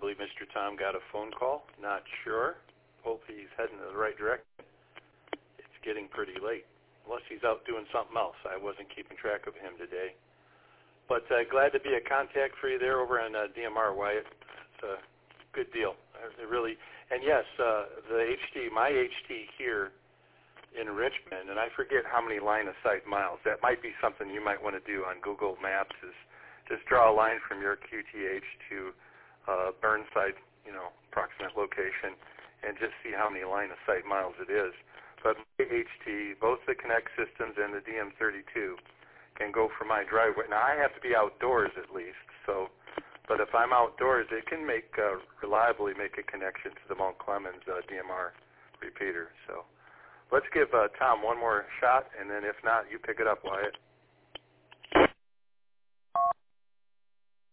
believe Mr. Tom got a phone call. Not sure. Hope he's heading in the right direction. It's getting pretty late, unless he's out doing something else. I wasn't keeping track of him today. But glad to be a contact for you there over on DMR, Wyatt. It's a good deal. It really, and yes, my HT here in Richmond, and I forget how many line-of-sight miles. That might be something you might want to do on Google Maps, is just draw a line from your QTH to Burnside, approximate location, and just see how many line-of-sight miles it is. But my HT, both the Connect systems and the DM32, can go from my driveway. Now, I have to be outdoors at least, but if I'm outdoors, it can reliably make a connection to the Mount Clemens DMR repeater. So let's give Tom one more shot, and then if not, you pick it up, Wyatt.